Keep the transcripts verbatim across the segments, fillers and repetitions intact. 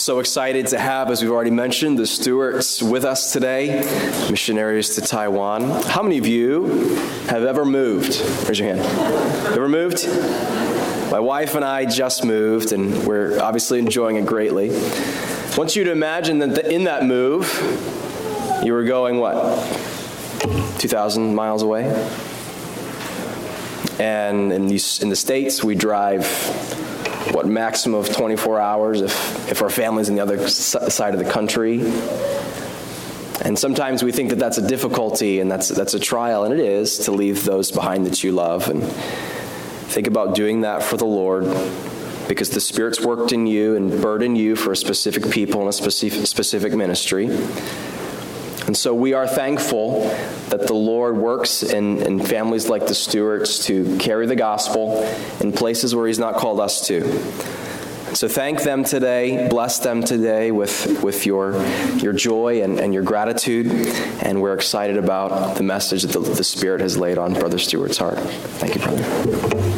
So excited to have, as we've already mentioned, the Stewarts with us today, missionaries to Taiwan. How many of you have ever moved? Raise your hand. Ever moved? My wife and I just moved, and we're obviously enjoying it greatly. I want you to imagine that in that move, you were going, what, two thousand miles away? And in, these, in the States, we drive, what, maximum of twenty-four hours if, if our family's on the other side of the country. And sometimes we think that that's a difficulty and that's, that's a trial, and it is, to leave those behind that you love. And think about doing that for the Lord, because the Spirit's worked in you and burdened you for a specific people and a specific, specific ministry. And so we are thankful that the Lord works in, in families like the Stewarts to carry the gospel in places where He's not called us to. So thank them today, bless them today with, with your, your joy and, and your gratitude, and we're excited about the message that the, the Spirit has laid on Brother Stewart's heart. Thank you, brother.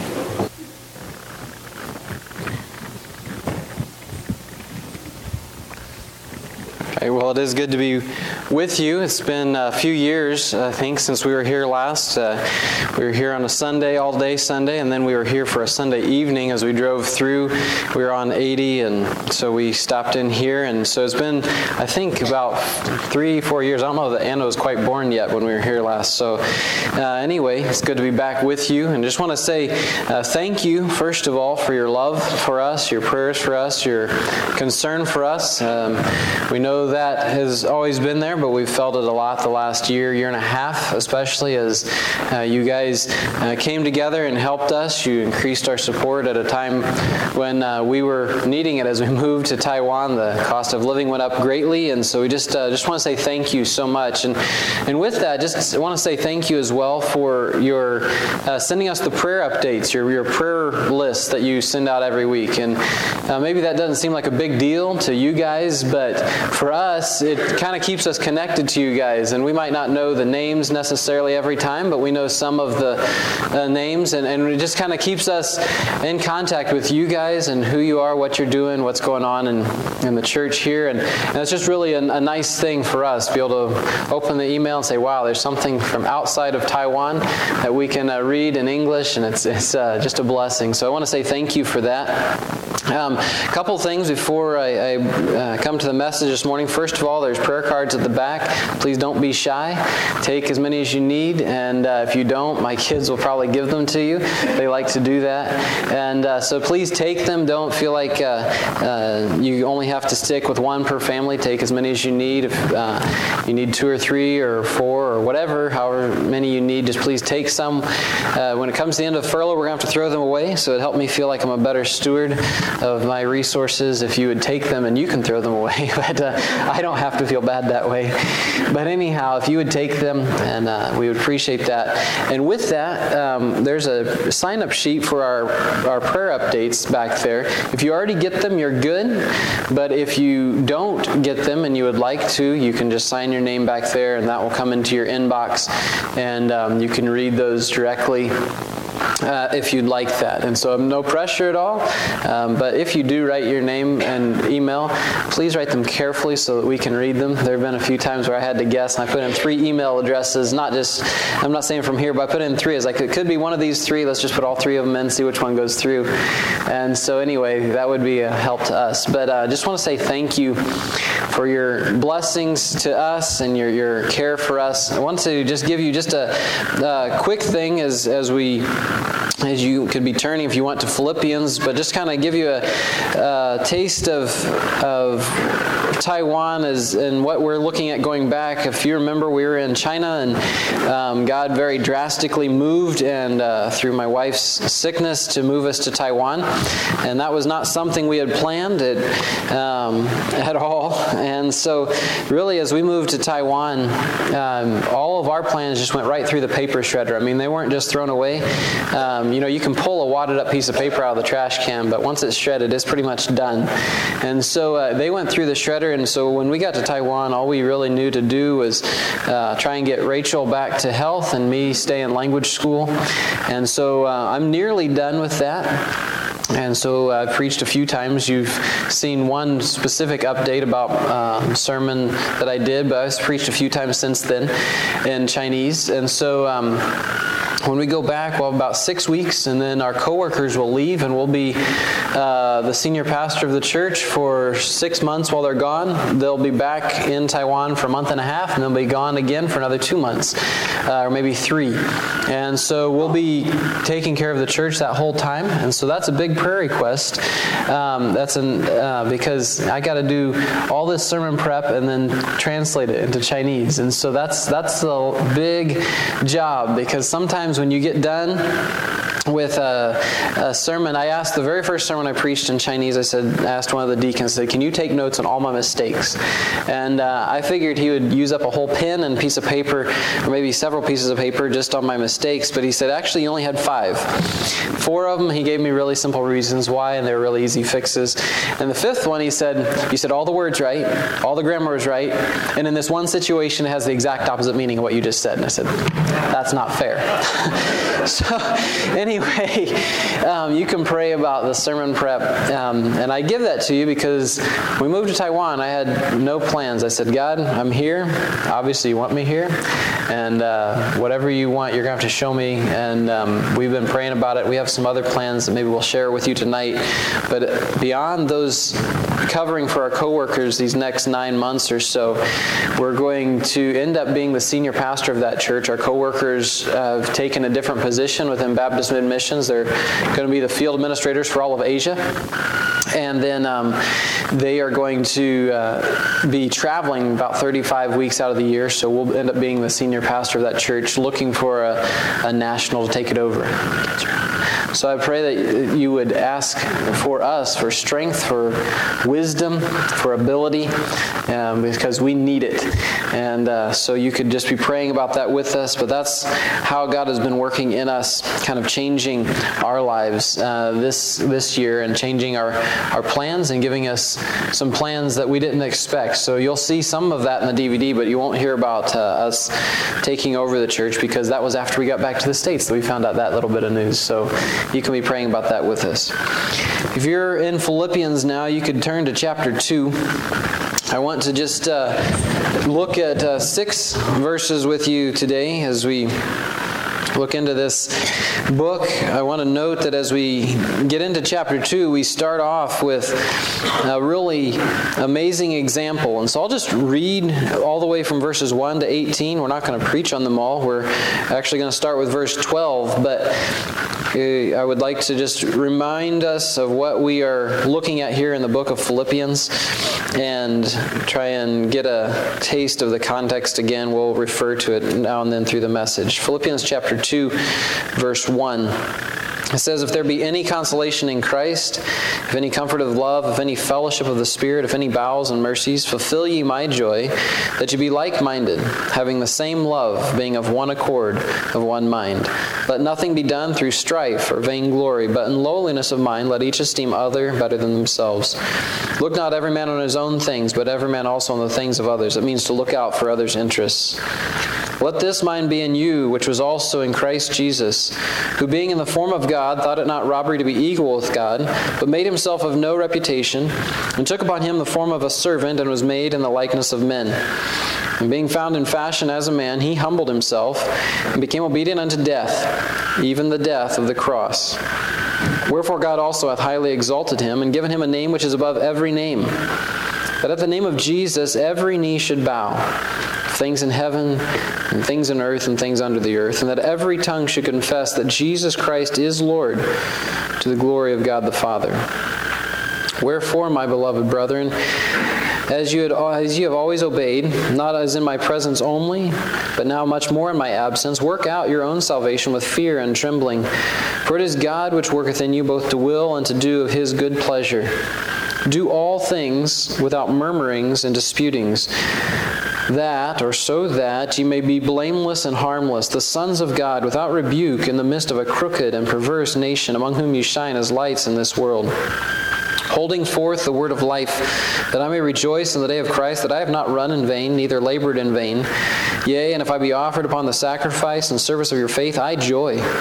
Well, it is good to be with you. It's been a few years, I think, since we were here last. Uh, we were here on a Sunday, all-day Sunday, and then we were here for a Sunday evening as we drove through. We were on eighty, and so we stopped in here. And so it's been, I think, about three, four years. I don't know that Anna was quite born yet when we were here last. So uh, anyway, it's good to be back with you. And just want to say uh, thank you, first of all, for your love for us, your prayers for us, your concern for us. Um, we know that has always been there, but we've felt it a lot the last year, year and a half, especially as uh, you guys uh, came together and helped us. You increased our support at a time when uh, we were needing it as we moved to Taiwan. The cost of living went up greatly, and so we just uh, just want to say thank you so much. And and with that, just want to say thank you as well for your uh, sending us the prayer updates, your your prayer list that you send out every week. And uh, maybe that doesn't seem like a big deal to you guys, but for us, it kind of keeps us connected to you guys. And we might not know the names necessarily every time, but we know some of the uh, names, and, and it just kind of keeps us in contact with you guys and who you are, what you're doing, what's going on in, in the church here. And, and it's just really a, a nice thing for us to be able to open the email and say, wow, there's something from outside of Taiwan that we can uh, read in English, and it's, it's uh, just a blessing. So I want to say thank you for that. Um, a couple things before I, I uh, come to the message this morning. First of all, there's prayer cards at the back. Please don't be shy. Take as many as you need, and uh, if you don't, my kids will probably give them to you. They like to do that. And uh, so please take them. Don't feel like uh, uh, you only have to stick with one per family. Take as many as you need. If uh, you need two or three or four or whatever, however many you need, just please take some. Uh, when it comes to the end of furlough, we're going to have to throw them away, so it helped me feel like I'm a better steward of my resources if you would take them, and you can throw them away. But uh, I don't have to feel bad that way. But anyhow, if you would take them, and uh, we would appreciate that. And with that, um, there's a sign-up sheet for our, our prayer updates back there. If you already get them, you're good. But if you don't get them and you would like to, you can just sign your name back there, and that will come into your inbox, and um, you can read those directly. Uh, if you'd like that. And so no pressure at all, um, but if you do write your name and email, please write them carefully so that we can read them. There have been a few times where I had to guess, and I put in three email addresses, not just, I'm not saying from here, but I put in three. It's like, it could be one of these three, let's just put all three of them in, see which one goes through. And so anyway, that would be a help to us. But I uh, just want to say thank you for your blessings to us and your, your care for us. I want to just give you just a, a quick thing as, as we as you could be turning if you want to Philippians, but just kind of give you a, a taste of of Taiwan as and what we're looking at going back. If you remember, we were in China, and um, God very drastically moved, and uh, through my wife's sickness, to move us to Taiwan, and that was not something we had planned it um, at all. And so, really, as we moved to Taiwan, um, all of our plans just went right through the paper shredder. I mean, they weren't just thrown away. Um, you know, you can pull a wadded up piece of paper out of the trash can, but once it's shredded, it's pretty much done. And so uh, they went through the shredder, and so when we got to Taiwan, all we really knew to do was uh, try and get Rachel back to health and me stay in language school. And so uh, I'm nearly done with that. And so I've preached a few times. You've seen one specific update about um, sermon that I did, but I've preached a few times since then in Chinese. And so um, when we go back, we'll have about six weeks, and then our coworkers will leave, and we'll be uh, the senior pastor of the church for six months while they're gone. They'll be back in Taiwan for a month and a half, and they'll be gone again for another two months, uh, or maybe three. And so we'll be taking care of the church that whole time, and so that's a big prayer request. Um, that's an uh, because I got to do all this sermon prep and then translate it into Chinese, and so that's that's a big job, because sometimes when you get done with a, a sermon, I asked the very first sermon I preached in Chinese, I said, I asked one of the deacons, I said, can you take notes on all my mistakes? And uh, I figured he would use up a whole pen and piece of paper, or maybe several pieces of paper just on my mistakes, but he said, actually, you only had five. Four of them, he gave me really simple reasons why, and they were really easy fixes. And the fifth one, he said, you said all the words right, all the grammar was right, and in this one situation, it has the exact opposite meaning of what you just said. And I said, that's not fair. So, anyway, um, you can pray about the sermon prep, um, and I give that to you because when we moved to Taiwan, I had no plans. I said, God, I'm here. Obviously, you want me here, and uh, whatever you want, you're going to have to show me, and um, we've been praying about it. We have some other plans that maybe we'll share with you tonight, but beyond those covering for our coworkers these next nine months or so, we're going to end up being the senior pastor of that church. Our coworkers uh, have taken a different position within Baptist Mid Missions. They're going to be the field administrators for all of Asia. And then um, they are going to uh, be traveling about thirty-five weeks out of the year, so we'll end up being the senior pastor of that church, looking for a, a national to take it over. So I pray that you would ask for us for strength, for wisdom, for ability, um, because we need it. And uh, so you could just be praying about that with us, but that's how God has been working in us, kind of changing our lives uh, this this year, and changing our, our plans and giving us some plans that we didn't expect. So you'll see some of that in the D V D, but you won't hear about uh, us taking over the church, because that was after we got back to the States that we found out that little bit of news. So you can be praying about that with us. If you're in Philippians now, you could turn to chapter two. I want to just uh, look at uh, six verses with you today as we look into this book. I want to note that as we get into chapter two, we start off with a really amazing example. And so I'll just read all the way from verses one to eighteen. We're not going to preach on them all. We're actually going to start with verse twelve, but I would like to just remind us of what we are looking at here in the book of Philippians, and try and get a taste of the context again. We'll refer to it now and then through the message. Philippians chapter two, verse one. It says, if there be any consolation in Christ, if any comfort of love, if any fellowship of the Spirit, if any bowels and mercies, fulfill ye my joy, that ye be like-minded, having the same love, being of one accord, of one mind. Let nothing be done through strife or vainglory, but in lowliness of mind let each esteem other better than themselves. Look not every man on his own things, but every man also on the things of others. It means to look out for others' interests. Let this mind be in you, which was also in Christ Jesus, who being in the form of God, thought it not robbery to be equal with God, but made himself of no reputation, and took upon him the form of a servant, and was made in the likeness of men. And being found in fashion as a man, he humbled himself, and became obedient unto death, even the death of the cross. Wherefore God also hath highly exalted him, and given him a name which is above every name, that at the name of Jesus every knee should bow, things in heaven, and things in earth, and things under the earth, and that every tongue should confess that Jesus Christ is Lord, to the glory of God the Father. Wherefore, my beloved brethren, as you, had, as you have always obeyed, not as in my presence only, but now much more in my absence, work out your own salvation with fear and trembling. For it is God which worketh in you both to will and to do of his good pleasure. Do all things without murmurings and disputings, that, or so that, ye may be blameless and harmless, the sons of God, without rebuke, in the midst of a crooked and perverse nation, among whom ye shine as lights in this world, holding forth the word of life, that I may rejoice in the day of Christ, that I have not run in vain, neither labored in vain. Yea, and if I be offered upon the sacrifice and service of your faith, I joy,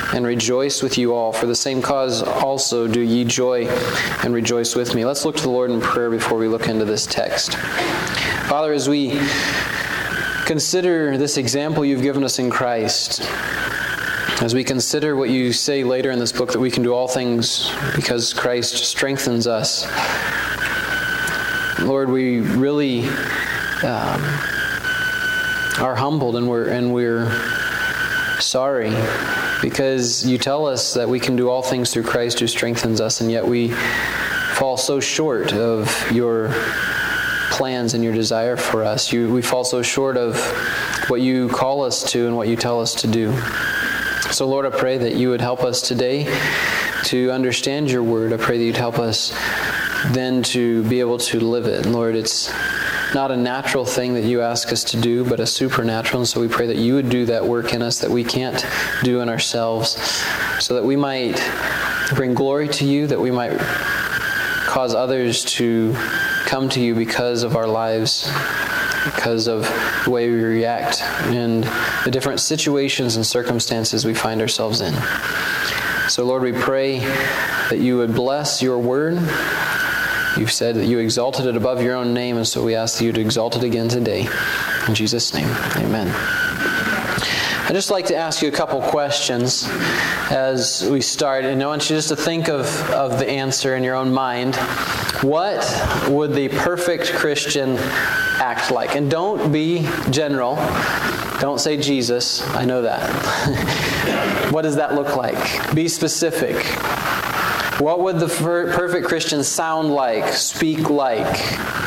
and rejoice with you all. For the same cause also do ye joy and rejoice with me. Let's look to the Lord in prayer before we look into this text. Father, as we consider this example you've given us in Christ, as we consider what you say later in this book, that we can do all things because Christ strengthens us, Lord, we really um, are humbled and we're and we're sorry because you tell us that we can do all things through Christ who strengthens us, and yet we fall so short of your plans and your desire for us. You, we fall so short of what you call us to and what you tell us to do. So Lord, I pray that you would help us today to understand your word. I pray that you'd help us then to be able to live it. And Lord, it's not a natural thing that you ask us to do, but a supernatural. And so we pray that you would do that work in us that we can't do in ourselves, so that we might bring glory to you, that we might cause others to come to you because of our lives, because of the way we react and the different situations and circumstances we find ourselves in. So Lord, we pray that you would bless your word. You've said that you exalted it above your own name, and so we ask that you to exalt it again today. In Jesus' name, amen. I'd just like to ask you a couple questions as we start, and I want you just to think of, of the answer in your own mind. What would the perfect Christian act like? And don't be general. Don't say Jesus. I know that. What does that look like? Be specific. What would the perfect Christian sound like, speak like?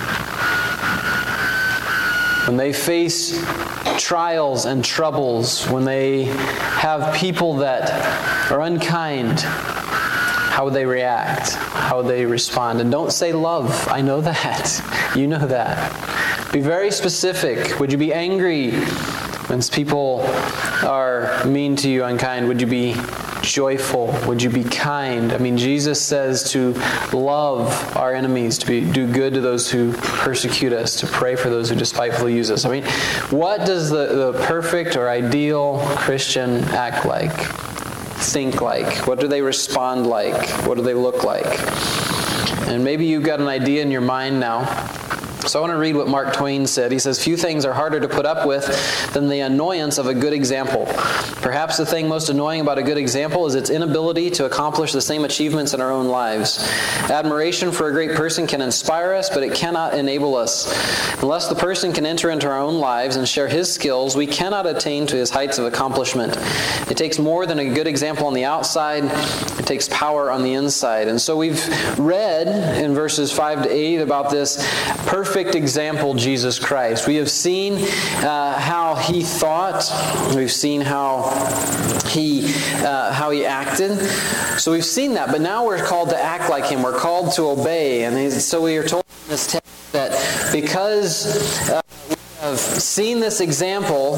When they face trials and troubles, when they have people that are unkind, how would they react? How would they respond? And don't say love. I know that. You know that. Be very specific. Would you be angry when people are mean to you, unkind? Would you be joyful? Would you be kind? I mean, Jesus says to love our enemies, to be, do good to those who persecute us, to pray for those who despitefully use us. I mean, what does the, the perfect or ideal Christian act like? Think like? What do they respond like? What do they look like? And maybe you've got an idea in your mind now. So I want to read what Mark Twain said. He says, "Few things are harder to put up with than the annoyance of a good example. Perhaps the thing most annoying about a good example is its inability to accomplish the same achievements in our own lives. Admiration for a great person can inspire us, but it cannot enable us. Unless the person can enter into our own lives and share his skills, we cannot attain to his heights of accomplishment. It takes more than a good example on the outside. It takes power on the inside." And so we've read in verses five to eight about this perfect Perfect example, Jesus Christ. We have seen uh, how he thought. We've seen how he uh, how he acted. So we've seen that, but now we're called to act like him. We're called to obey, and so we are told in this text that because uh, we have seen this example,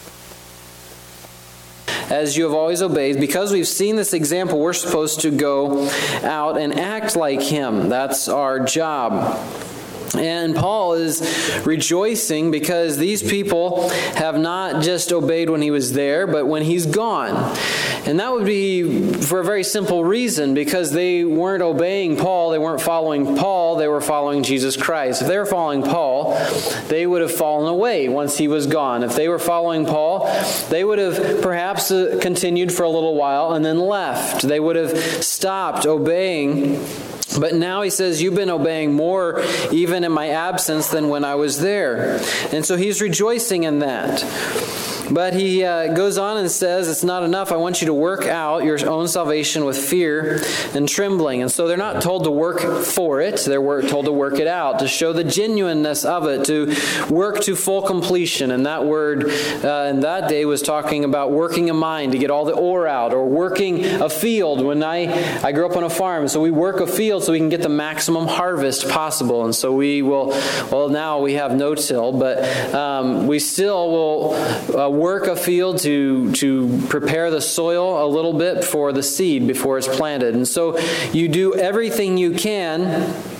as you have always obeyed, because we've seen this example, we're supposed to go out and act like him. That's our job. And Paul is rejoicing because these people have not just obeyed when he was there, but when he's gone. And that would be for a very simple reason, because they weren't obeying Paul, they weren't following Paul, they were following Jesus Christ. If they were following Paul, they would have fallen away once he was gone. If they were following Paul, they would have perhaps continued for a little while and then left. They would have stopped obeying. But now he says, you've been obeying more even in my absence than when I was there. And so he's rejoicing in that. But he uh, goes on and says, it's not enough. I want you to work out your own salvation with fear and trembling. And so they're not told to work for it. They're told to work it out, to show the genuineness of it, to work to full completion. And that word uh, in that day was talking about working a mine to get all the ore out, or working a field. When I, I grew up on a farm, so we work a field so we can get the maximum harvest possible. And so we will, well, now we have no-till, but um, we still will uh, work a field to to prepare the soil a little bit for the seed before it's planted. And so you do everything you can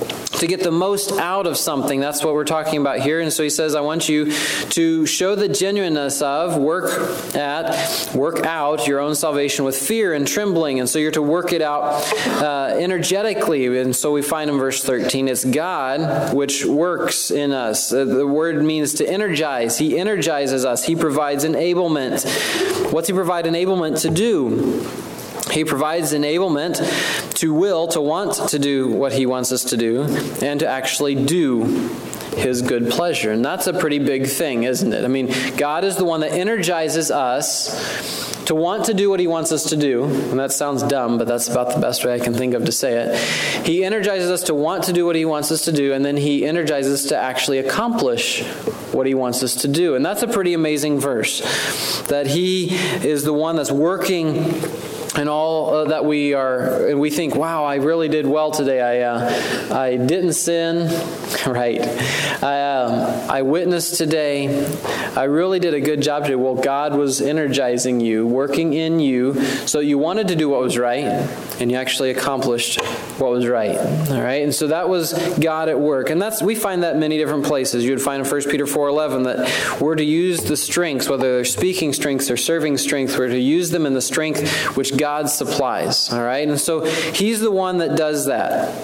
to get the most out of something. That's what we're talking about here. And so he says, I want you to show the genuineness of, work at, work out your own salvation with fear and trembling. And so you're to work it out uh, energetically. And so we find in verse thirteen, it's God which works in us. Uh, the word means to energize. He energizes us. He provides enablement. What's he provide enablement to do? He provides enablement to will, to want to do what he wants us to do, and to actually do his good pleasure. And that's a pretty big thing, isn't it? I mean, God is the one that energizes us to want to do what he wants us to do. And that sounds dumb, but that's about the best way I can think of to say it. He energizes us to want to do what he wants us to do, and then he energizes us to actually accomplish what he wants us to do. And that's a pretty amazing verse, that he is the one that's working and all uh, that we are, and we think, wow, I really did well today. I uh, I didn't sin, right? I, um, I witnessed today. I really did a good job today. Well, God was energizing you, working in you, so you wanted to do what was right, and you actually accomplished what was right. All right, and so that was God at work, and that's we find that in many different places. You would find in First Peter four eleven that we're to use the strengths, whether they're speaking strengths or serving strength, we're to use them in the strength which God God supplies, all right? And so he's the one that does that.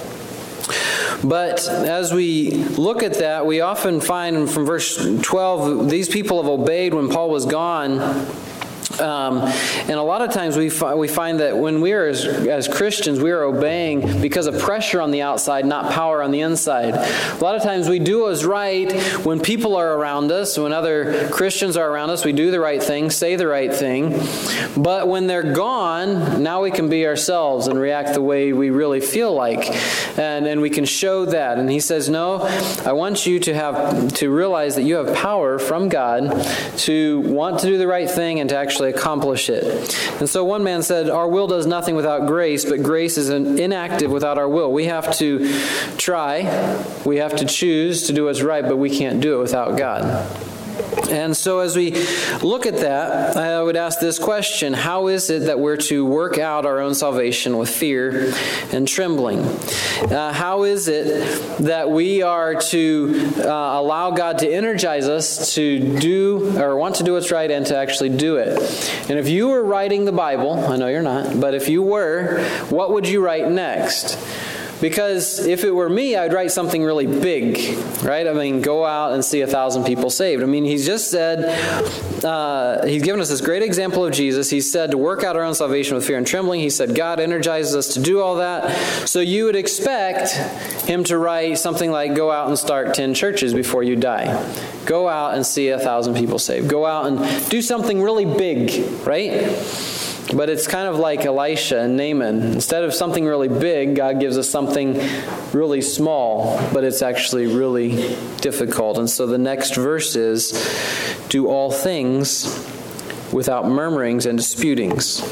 But as we look at that, we often find from verse twelve, these people have obeyed when Paul was gone. Um, and a lot of times we, fi- we find that when we are, as, as Christians, we are obeying because of pressure on the outside, not power on the inside. A lot of times we do what's right when people are around us, when other Christians are around us, we do the right thing, say the right thing. But when they're gone, now we can be ourselves and react the way we really feel like. And, and we can show that. And he says, no, I want you to have to realize that you have power from God to want to do the right thing and to actually accomplish it. And so one man said, our will does nothing without grace, but grace is inactive without our will. We have to try, we have to choose to do what's right, but we can't do it without God. And so as we look at that, I would ask this question: how is it that we're to work out our own salvation with fear and trembling? Uh, how is it that we are to uh, allow God to energize us to do or want to do what's right and to actually do it? And if you were writing the Bible, I know you're not, but if you were, what would you write next? Because if it were me, I'd write something really big, right? I mean, go out and see a thousand people saved. I mean, he's just said, uh, he's given us this great example of Jesus. He said to work out our own salvation with fear and trembling. He said God energizes us to do all that. So you would expect him to write something like, go out and start ten churches before you die. Go out and see a thousand people saved. Go out and do something really big, right? But it's kind of like Elisha and Naaman. Instead of something really big, God gives us something really small, but it's actually really difficult. And so the next verse is, do all things without murmurings and disputings.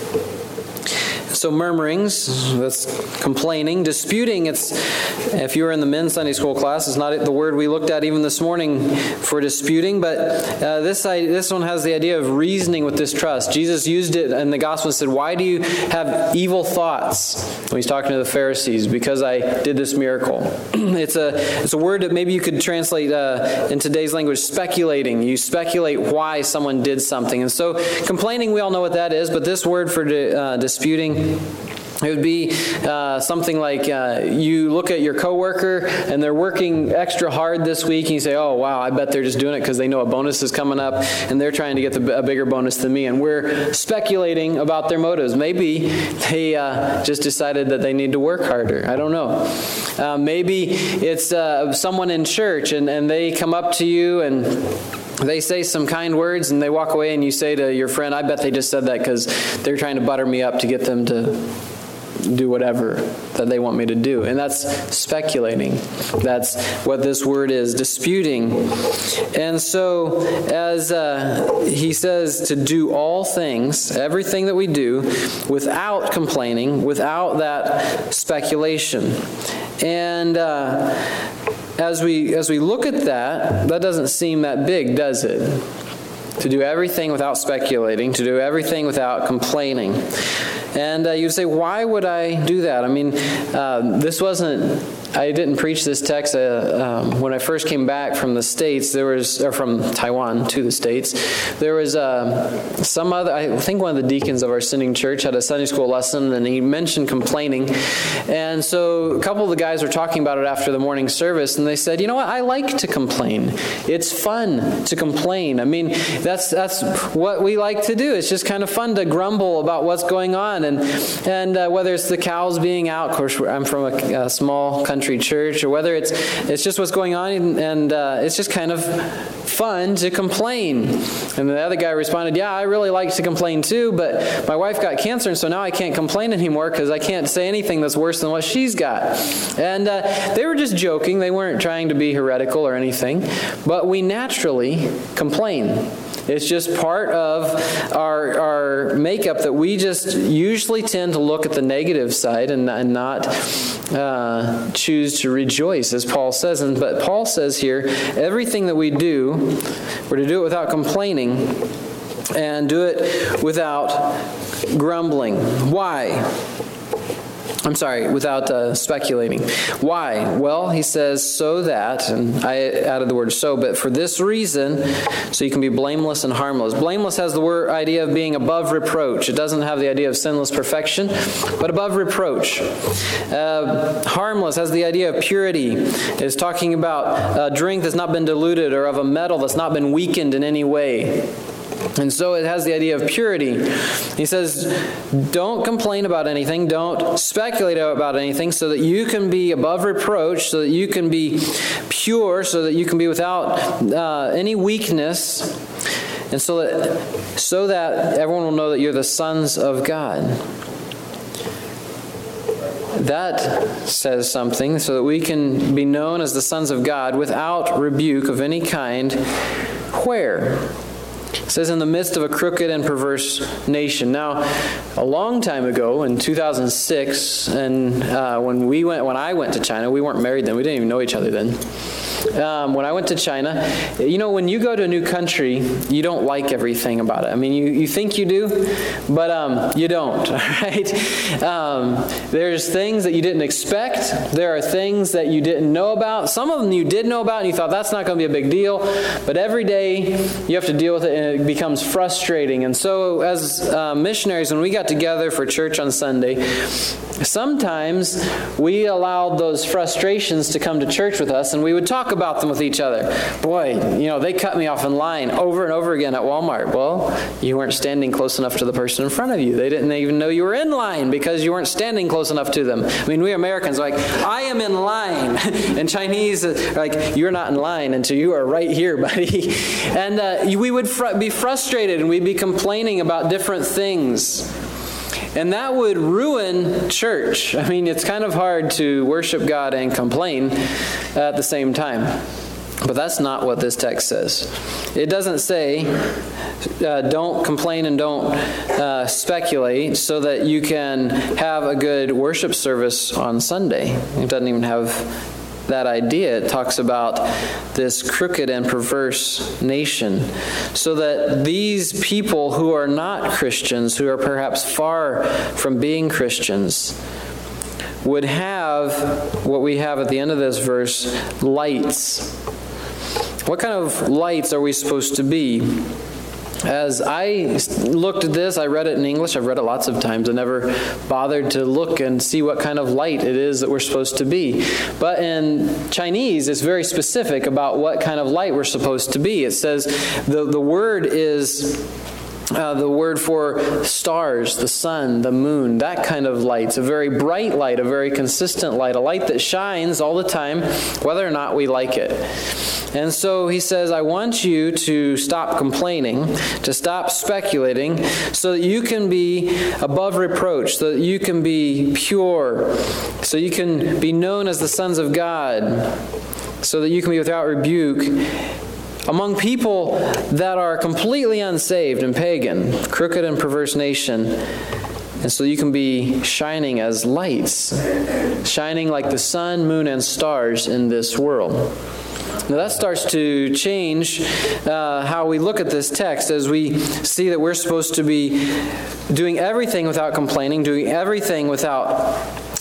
So murmurings, that's complaining. Disputing, it's, if you were in the men's Sunday school class, it's not the word we looked at even this morning for disputing, but uh, this this one has the idea of reasoning with distrust. Jesus used it in the gospel and said, why do you have evil thoughts? When he's talking to the Pharisees, because I did this miracle. it's a it's a word that maybe you could translate uh, in today's language, speculating. You speculate why someone did something. And so complaining, we all know what that is, but this word for di- uh, disputing, it would be uh, something like uh, you look at your coworker and they're working extra hard this week and you say, oh, wow, I bet they're just doing it because they know a bonus is coming up and they're trying to get the, a bigger bonus than me. And we're speculating about their motives. Maybe they uh, just decided that they need to work harder. I don't know. Uh, maybe it's uh, someone in church and, and they come up to you and they say some kind words and they walk away and you say to your friend, I bet they just said that because they're trying to butter me up to get them to do whatever that they want me to do. And that's speculating. That's what this word is, disputing. And so as uh, he says to do all things, everything that we do, without complaining, without that speculation. And uh, as we as we look at that, that doesn't seem that big, does it? To do everything without speculating, to do everything without complaining. And uh, you'd say, why would I do that? I mean, uh, this wasn't I didn't preach this text uh, um, when I first came back from the States. There was, or from Taiwan to the States. There was uh, some other. I think one of the deacons of our sending church had a Sunday school lesson, and he mentioned complaining. And so a couple of the guys were talking about it after the morning service, and they said, "You know what? I like to complain. It's fun to complain. I mean, that's that's what we like to do. It's just kind of fun to grumble about what's going on, and and uh, whether it's the cows being out. Of course, I'm from a, a small country." Church, or whether it's it's just what's going on, and, and uh, it's just kind of fun to complain. And the other guy responded, "Yeah, I really like to complain too, but my wife got cancer, and so now I can't complain anymore because I can't say anything that's worse than what she's got." And uh, they were just joking. They weren't trying to be heretical or anything, but we naturally complain. It's just part of our our makeup that we just usually tend to look at the negative side and, and not uh, choose to rejoice, as Paul says. And but Paul says here, everything that we do, we're to do it without complaining and do it without grumbling. Why? I'm sorry, without uh, speculating. Why? Well, he says, so that, and I added the word so, but for this reason, so you can be blameless and harmless. Blameless has the word idea of being above reproach. It doesn't have the idea of sinless perfection, but above reproach. Uh, harmless has the idea of purity. It's talking about a drink that's not been diluted or of a metal that's not been weakened in any way. And so it has the idea of purity. He says, don't complain about anything. Don't speculate about anything, so that you can be above reproach, so that you can be pure, so that you can be without uh, any weakness, and so that, so that everyone will know that you're the sons of God. That says something, so that we can be known as the sons of God without rebuke of any kind. Where? It says, in the midst of a crooked and perverse nation. Now, a long time ago, in two thousand six, and uh, when we went, when I went to China, we weren't married then. We didn't even know each other then. Um, when I went to China, you know, when you go to a new country, you don't like everything about it. I mean, you, you think you do, but um, you don't, right? Um, there's things that you didn't expect. There are things that you didn't know about. Some of them you did know about, and you thought, that's not going to be a big deal. But every day, you have to deal with it, and it becomes frustrating. And so, as uh, missionaries, when we got together for church on Sunday, sometimes we allowed those frustrations to come to church with us, and we would talk about them with each other. Boy, you know, they cut me off in line over and over again at Walmart. Well, you weren't standing close enough to the person in front of you. They didn't even know you were in line because you weren't standing close enough to them. I mean, we Americans are like, I am in line. And Chinese are like, you're not in line until you are right here, buddy. And uh, we would fr- be frustrated, and we'd be complaining about different things. And that would ruin church. I mean, it's kind of hard to worship God and complain at the same time. But that's not what this text says. It doesn't say, uh, don't complain and don't uh, speculate so that you can have a good worship service on Sunday. It doesn't even have that idea. It talks about this crooked and perverse nation, so that these people who are not Christians, who are perhaps far from being Christians, would have what we have at the end of this verse, lights. What kind of lights are we supposed to be? As I looked at this, I read it in English. I've read it lots of times. I never bothered to look and see what kind of light it is that we're supposed to be. But in Chinese, it's very specific about what kind of light we're supposed to be. It says the, the word is uh, the word for stars, the sun, the moon, that kind of light. It's a very bright light, a very consistent light, a light that shines all the time, whether or not we like it. And so he says, I want you to stop complaining, to stop speculating, so that you can be above reproach, so that you can be pure, so you can be known as the sons of God, so that you can be without rebuke among people that are completely unsaved and pagan, crooked and perverse nation. And so you can be shining as lights, shining like the sun, moon, and stars in this world. Now that starts to change uh, how we look at this text, as we see that we're supposed to be doing everything without complaining, doing everything without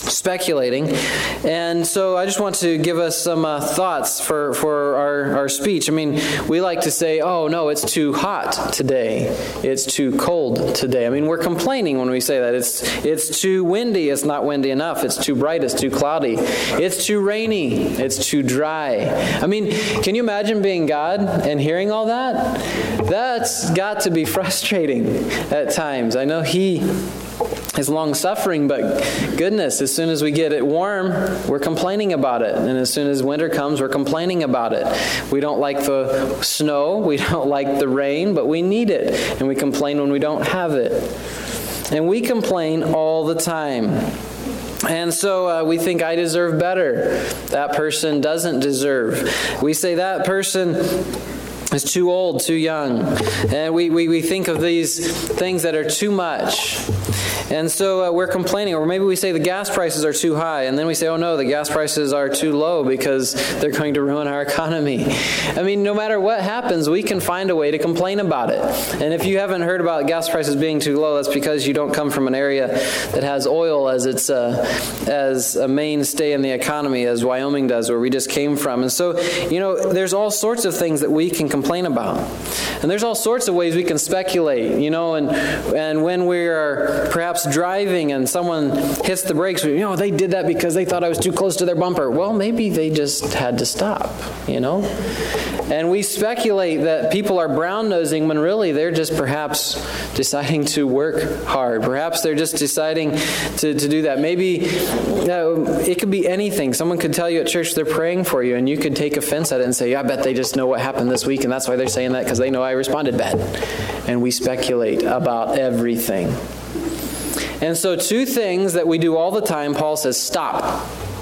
speculating. And so I just want to give us some uh, thoughts for, for our, our speech. I mean, we like to say, oh, no, it's too hot today. It's too cold today. I mean, we're complaining when we say that. It's, it's too windy. It's not windy enough. It's too bright. It's too cloudy. It's too rainy. It's too dry. I mean, can you imagine being God and hearing all that? That's got to be frustrating at times. I know He is long-suffering, but goodness, as soon as we get it warm, we're complaining about it. And as soon as winter comes, we're complaining about it. We don't like the snow, we don't like the rain, but we need it. And we complain when we don't have it. And we complain all the time. And so uh, we think, I deserve better. That person doesn't deserve. We say that person is too old, too young. And we, we, we think of these things that are too much. And so uh, we're complaining, or maybe we say the gas prices are too high, and then we say, oh no, the gas prices are too low because they're going to ruin our economy. I mean, no matter what happens, we can find a way to complain about it. And if you haven't heard about gas prices being too low, that's because you don't come from an area that has oil as its uh, as a mainstay in the economy, as Wyoming does, where we just came from. And so, you know, there's all sorts of things that we can complain about. And there's all sorts of ways we can speculate, you know, and and when we are perhaps driving and someone hits the brakes, you know, they did that because they thought I was too close to their bumper. Well, maybe they just had to stop, you know. And we speculate that people are brown-nosing when really they're just perhaps deciding to work hard. Perhaps they're just deciding to, to do that. Maybe uh, it could be anything. Someone could tell you at church they're praying for you, and you could take offense at it and say, yeah, I bet they just know what happened this week, and that's why they're saying that, because they know I responded bad. And we speculate about everything. And so two things that we do all the time, Paul says, stop.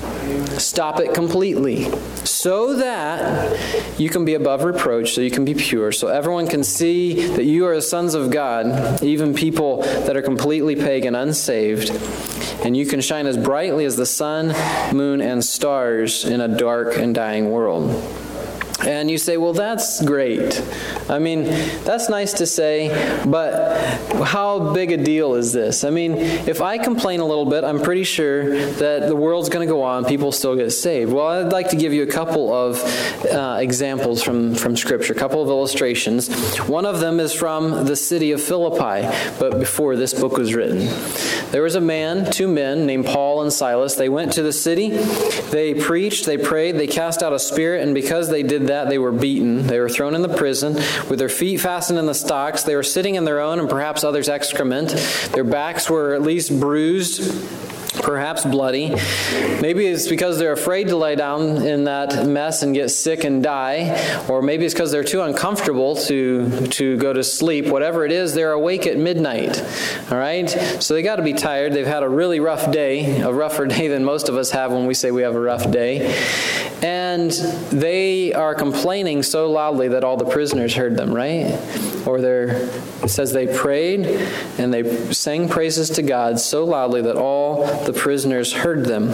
Stop it completely, so that you can be above reproach, so you can be pure, so everyone can see that you are the sons of God, even people that are completely pagan, unsaved, and you can shine as brightly as the sun, moon, and stars in a dark and dying world. And you say, well, that's great. I mean, that's nice to say, but how big a deal is this? I mean, if I complain a little bit, I'm pretty sure that the world's going to go on, people still get saved. Well, I'd like to give you a couple of uh, examples from, from Scripture, a couple of illustrations. One of them is from the city of Philippi, but before this book was written. There was a man, two men, named Paul and Silas. They went to the city, they preached, they prayed, they cast out a spirit, and because they did that, they were beaten. They were thrown in the prison with their feet fastened in the stocks. They were sitting in their own and perhaps others' excrement. Their backs were at least bruised, perhaps bloody. Maybe it's because they're afraid to lay down in that mess and get sick and die, or maybe it's because they're too uncomfortable to, to go to sleep. Whatever it is, they're awake at midnight. All right? So they got to be tired. They've had a really rough day, a rougher day than most of us have when we say we have a rough day. And they are complaining so loudly that all the prisoners heard them, right? Or they're, it says they prayed and they sang praises to God so loudly that all the prisoners heard them.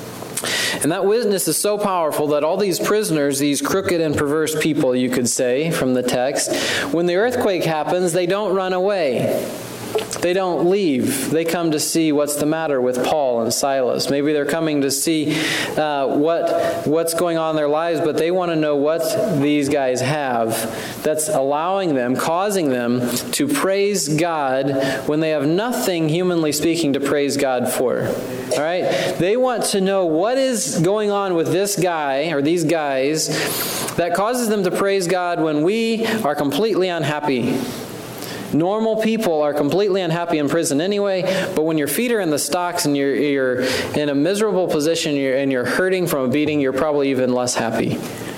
And that witness is so powerful that all these prisoners, these crooked and perverse people, you could say from the text, when the earthquake happens, they don't run away. They don't leave. They come to see what's the matter with Paul and Silas. Maybe they're coming to see uh, what what's going on in their lives, but they want to know what these guys have that's allowing them, causing them to praise God when they have nothing, humanly speaking, to praise God for. All right? They want to know what is going on with this guy or these guys that causes them to praise God when we are completely unhappy. Normal people are completely unhappy in prison anyway, but when your feet are in the stocks and you're, you're in a miserable position you're, and you're hurting from a beating, you're probably even less happy.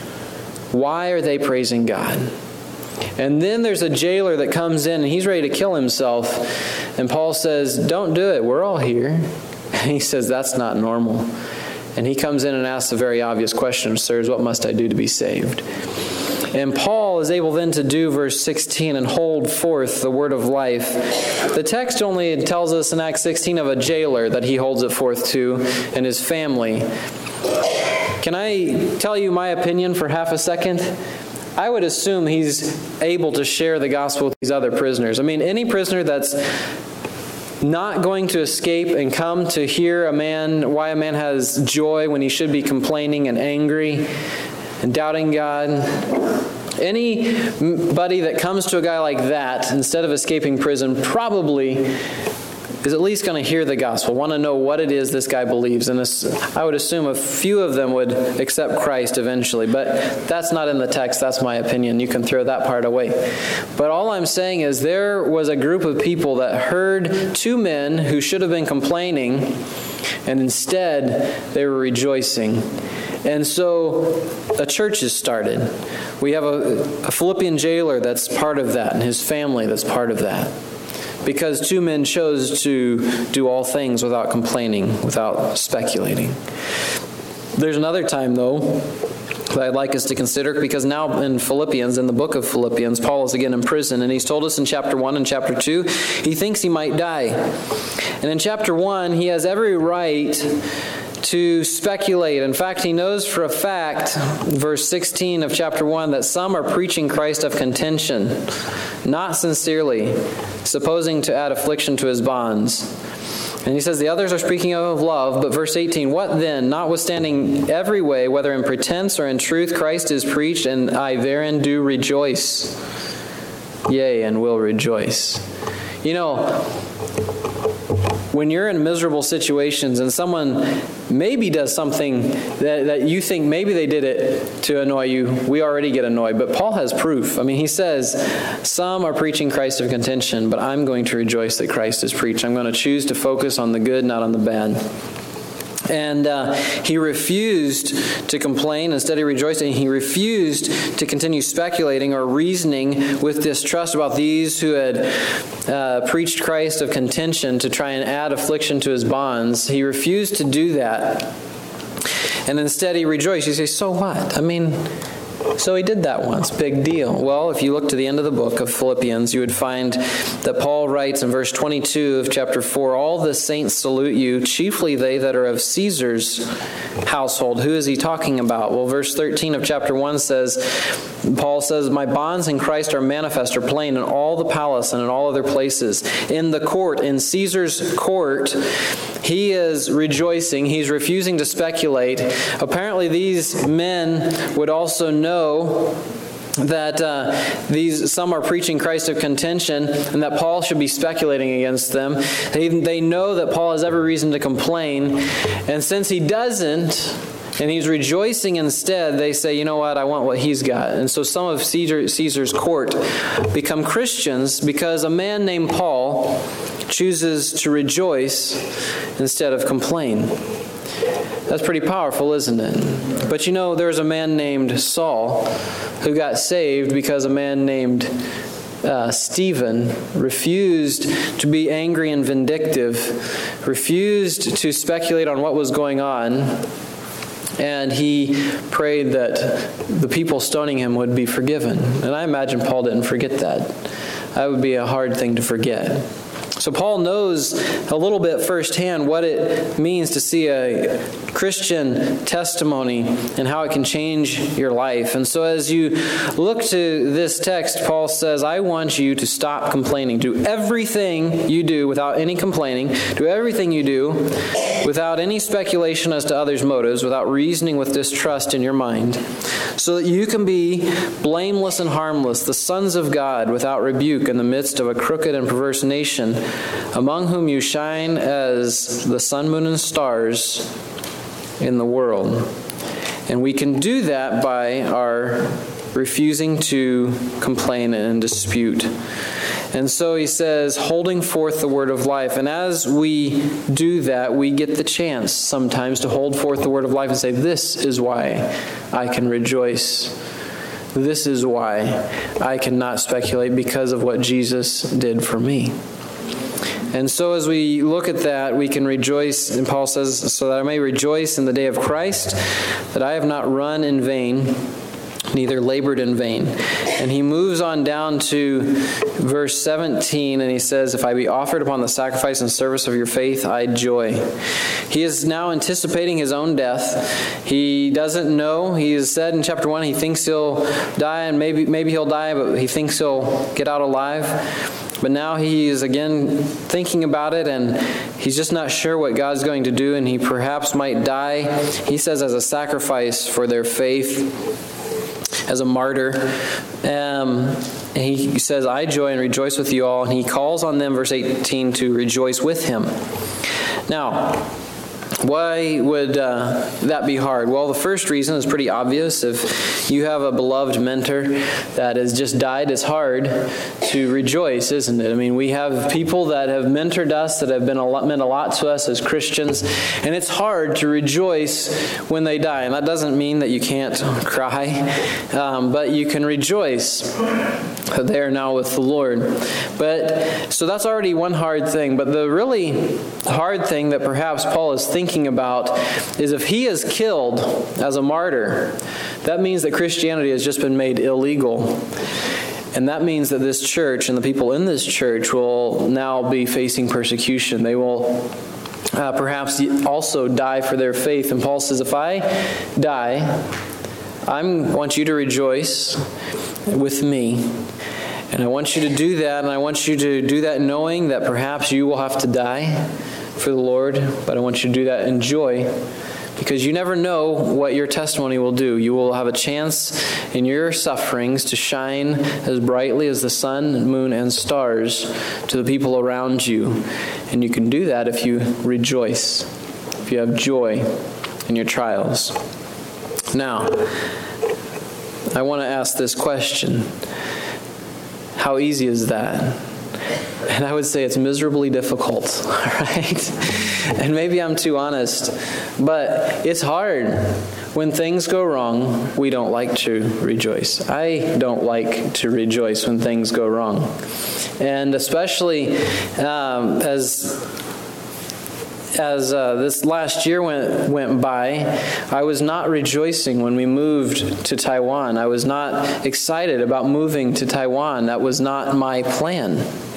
Why are they praising God? And then there's a jailer that comes in and he's ready to kill himself. And Paul says, don't do it. We're all here. And he says, that's not normal. And he comes in and asks a very obvious question, sirs, what must I do to be saved? And Paul is able then to do verse sixteen and hold forth the word of life. The text only tells us in Acts sixteen of a jailer that he holds it forth to and his family. Can I tell you my opinion for half a second? I would assume he's able to share the gospel with these other prisoners. I mean, any prisoner that's not going to escape and come to hear a man, why a man has joy when he should be complaining and angry and doubting God. Anybody that comes to a guy like that, instead of escaping prison, probably is at least going to hear the gospel, want to know what it is this guy believes. And this, I would assume a few of them would accept Christ eventually. But that's not in the text. That's my opinion. You can throw that part away. But all I'm saying is there was a group of people that heard two men who should have been complaining, and instead they were rejoicing. And so a church is started. We have a, a Philippian jailer that's part of that, and his family that's part of that. Because two men chose to do all things without complaining, without speculating. There's another time, though, that I'd like us to consider, because now in Philippians, in the book of Philippians, Paul is again in prison, and he's told us in chapter one and chapter two, he thinks he might die. And in chapter one, he has every right to speculate. In fact, he knows for a fact, verse sixteen of chapter one, that some are preaching Christ of contention, not sincerely, supposing to add affliction to his bonds. And he says the others are speaking of love, but verse eighteen, what then? Notwithstanding every way, whether in pretense or in truth, Christ is preached, and I therein do rejoice. Yea, and will rejoice. You know, when you're in miserable situations and someone maybe does something that, that you think maybe they did it to annoy you, we already get annoyed. But Paul has proof. I mean, he says, some are preaching Christ of contention, but I'm going to rejoice that Christ is preached. I'm going to choose to focus on the good, not on the bad. And uh, he refused to complain. Instead, he rejoiced, and he refused to continue speculating or reasoning with distrust about these who had uh, preached Christ of contention to try and add affliction to his bonds. He refused to do that. And instead, he rejoiced. You say, so what? I mean, so he did that once. Big deal. Well, if you look to the end of the book of Philippians, you would find that Paul writes in verse twenty-two of chapter four, all the saints salute you, chiefly they that are of Caesar's household. Who is he talking about? Well, verse thirteen of chapter one says, Paul says, my bonds in Christ are manifest or plain in all the palace and in all other places. In the court, in Caesar's court, he is rejoicing. He's refusing to speculate. Apparently, these men would also know that uh, these some are preaching Christ of contention and that Paul should be speculating against them. They, they know that Paul has every reason to complain. And since he doesn't, and he's rejoicing instead, they say, you know what, I want what he's got. And so some of Caesar, Caesar's court become Christians because a man named Paul chooses to rejoice instead of complain. That's pretty powerful, isn't it? But you know, there's a man named Saul who got saved because a man named uh, Stephen refused to be angry and vindictive, refused to speculate on what was going on, and he prayed that the people stoning him would be forgiven. And I imagine Paul didn't forget that. That would be a hard thing to forget. So Paul knows a little bit firsthand what it means to see a Christian testimony and how it can change your life. And so as you look to this text, Paul says, I want you to stop complaining. Do everything you do without any complaining. Do everything you do without any speculation as to others' motives, without reasoning with distrust in your mind, so that you can be blameless and harmless, the sons of God, without rebuke in the midst of a crooked and perverse nation, among whom you shine as the sun, moon, and stars in the world. And we can do that by our refusing to complain and dispute. And so he says, holding forth the word of life. And as we do that, we get the chance sometimes to hold forth the word of life and say, this is why I can rejoice. This is why I cannot speculate, because of what Jesus did for me. And so as we look at that, we can rejoice, and Paul says, so that I may rejoice in the day of Christ, that I have not run in vain, neither labored in vain. And he moves on down to verse seventeen, and he says, if I be offered upon the sacrifice and service of your faith, I joy. He is now anticipating his own death. He doesn't know. He has said in chapter one he thinks he'll die, and maybe maybe he'll die, but he thinks he'll get out alive. But now he is again thinking about it, and he's just not sure what God's going to do, and he perhaps might die, he says, as a sacrifice for their faith, as a martyr. Um, and he says, I joy and rejoice with you all. And he calls on them, verse eighteen, to rejoice with him. Now, why would uh, that be hard? Well, the first reason is pretty obvious. If you have a beloved mentor that has just died, it's hard to rejoice, isn't it? I mean, we have people that have mentored us, that have been a lot, meant a lot to us as Christians, and it's hard to rejoice when they die. And that doesn't mean that you can't cry, um, but you can rejoice that they are now with the Lord. But so that's already one hard thing. But the really hard thing that perhaps Paul is thinking about is if he is killed as a martyr, that means that Christianity has just been made illegal. And that means that this church and the people in this church will now be facing persecution. They will uh, perhaps also die for their faith. And Paul says, if I die, I want you to rejoice with me. And I want you to do that, and I want you to do that knowing that perhaps you will have to die for the Lord, but I want you to do that in joy, because you never know what your testimony will do. You will have a chance in your sufferings to shine as brightly as the sun, moon, and stars to the people around you. And you can do that if you rejoice, if you have joy in your trials. Now, I want to ask this question. How easy is that? And I would say it's miserably difficult, all right? And maybe I'm too honest, but it's hard. When things go wrong, we don't like to rejoice. I don't like to rejoice when things go wrong. And especially um, as... As uh, this last year went went by, I was not rejoicing when we moved to Taiwan. I was not excited about moving to Taiwan. That was not my plan.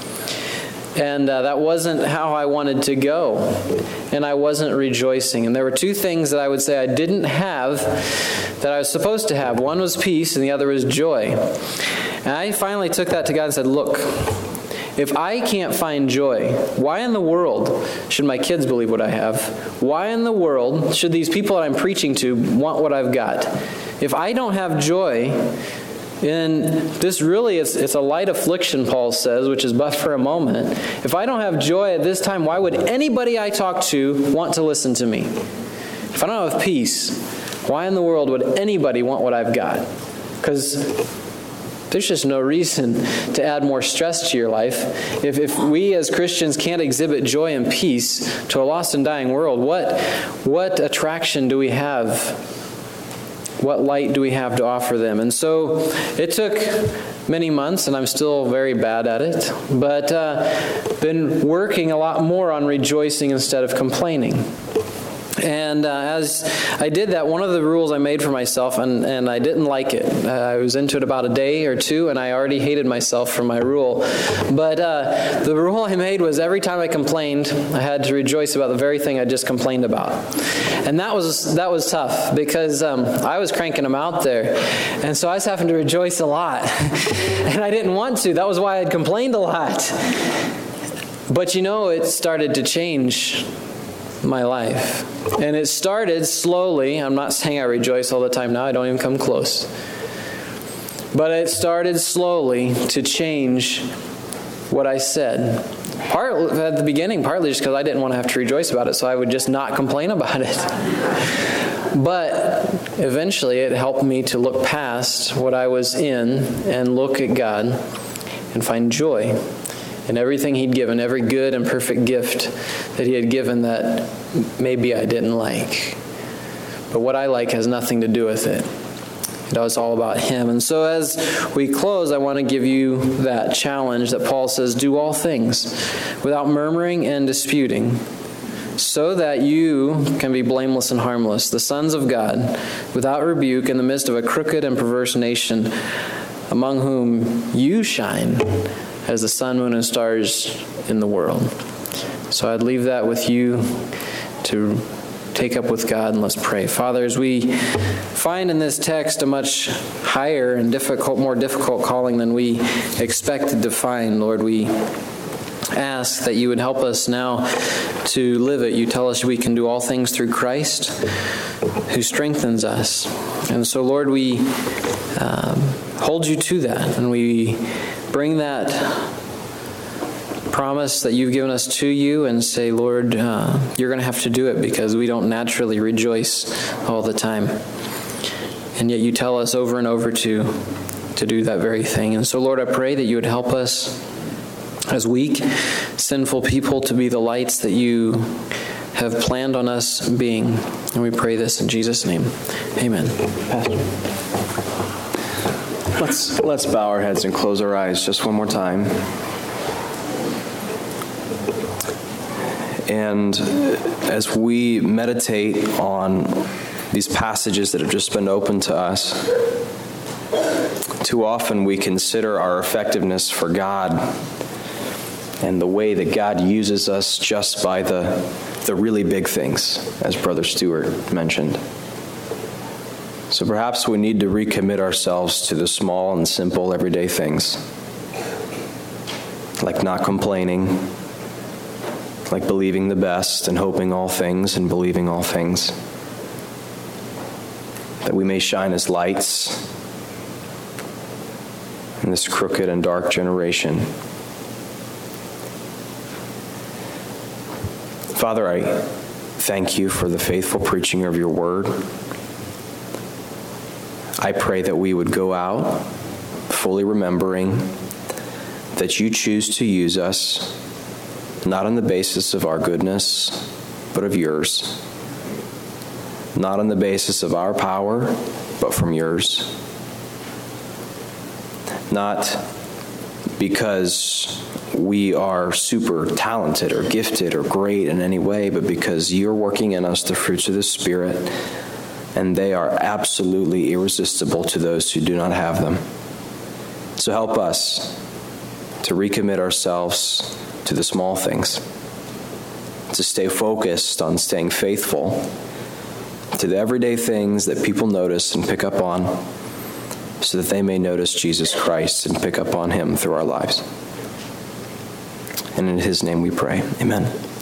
And uh, that wasn't how I wanted to go. And I wasn't rejoicing. And there were two things that I would say I didn't have that I was supposed to have. One was peace, and the other was joy. And I finally took that to God and said, look, if I can't find joy, why in the world should my kids believe what I have? Why in the world should these people that I'm preaching to want what I've got? If I don't have joy, then this really is it's a light affliction, Paul says, which is but for a moment. If I don't have joy at this time, why would anybody I talk to want to listen to me? If I don't have peace, why in the world would anybody want what I've got? Because there's just no reason to add more stress to your life. If, if we as Christians can't exhibit joy and peace to a lost and dying world, what, what attraction do we have? What light do we have to offer them? And so it took many months, and I'm still very bad at it, but uh, been working a lot more on rejoicing instead of complaining. And uh, as I did that, one of the rules I made for myself, and, and I didn't like it. Uh, I was into it about a day or two, and I already hated myself for my rule. But uh, the rule I made was every time I complained, I had to rejoice about the very thing I just complained about. And that was that was tough, because um, I was cranking them out there. And so I was having to rejoice a lot. And I didn't want to. That was why I'd complained a lot. But you know, it started to change my life. And it started slowly. I'm not saying I rejoice all the time now. I don't even come close. But it started slowly to change what I said. Part at the beginning, partly just because I didn't want to have to rejoice about it, so I would just not complain about it. But eventually it helped me to look past what I was in and look at God and find joy in everything He'd given, every good and perfect gift that He had given that maybe I didn't like. But what I like has nothing to do with it. It was all about Him. And so as we close, I want to give you that challenge that Paul says, do all things without murmuring and disputing, so that you can be blameless and harmless, the sons of God, without rebuke in the midst of a crooked and perverse nation, among whom you shine as the sun, moon, and stars in the world. So I'd leave that with you to take up with God, and let's pray. Father, as we find in this text a much higher and difficult, more difficult calling than we expected to find, Lord, we ask that you would help us now to live it. You tell us we can do all things through Christ who strengthens us. And so, Lord, we um, hold you to that, and we bring that promise that you've given us to you and say, Lord, uh, you're going to have to do it because we don't naturally rejoice all the time. And yet you tell us over and over to, to do that very thing. And so, Lord, I pray that you would help us as weak, sinful people to be the lights that you have planned on us being. And we pray this in Jesus' name. Amen. Pastor. Let's, let's bow our heads and close our eyes just one more time. And as we meditate on these passages that have just been opened to us, too often we consider our effectiveness for God and the way that God uses us just by the, the really big things, as Brother Stewart mentioned. So perhaps we need to recommit ourselves to the small and simple everyday things, like not complaining, like believing the best and hoping all things and believing all things, that we may shine as lights in this crooked and dark generation. Father, I thank you for the faithful preaching of your word. I pray that we would go out fully remembering that you choose to use us not on the basis of our goodness, but of yours. Not on the basis of our power, but from yours. Not because we are super talented or gifted or great in any way, but because you're working in us the fruits of the Spirit, and they are absolutely irresistible to those who do not have them. So help us to recommit ourselves to the small things, to stay focused on staying faithful to the everyday things that people notice and pick up on, so that they may notice Jesus Christ and pick up on him through our lives. And in his name we pray. Amen.